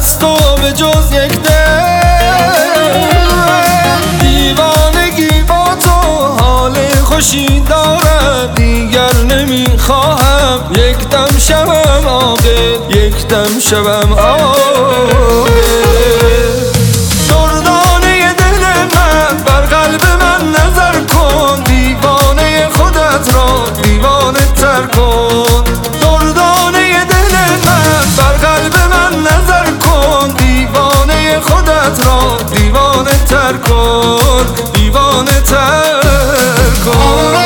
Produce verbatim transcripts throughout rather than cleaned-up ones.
از تو به جز یک دل. دیوانگی با تو حال خوشی دارد، دیگر نمیخواهم یک دم شوم عاقل، یک دم شوم عاقل. دردانه دل من بر قلب من نظر کن، دیوانه خودت را دیوانه تر کن. دردانه دل من بر قلب من نظر کن، دیوانه خودت را دیوانه تر کن، دیوانه تر کن.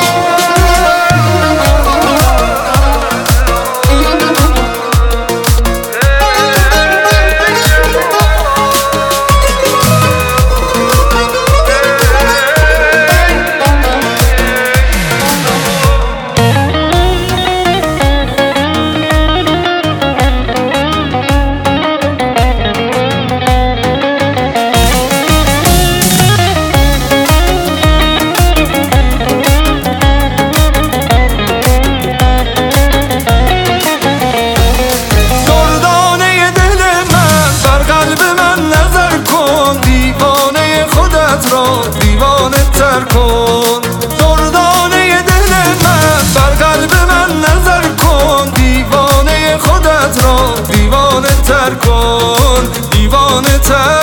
دیوانه تر کن. دردانه دل من بر قلب من نظر کن، دیوانه خودت را دیوانه تر کن، دیوانه تر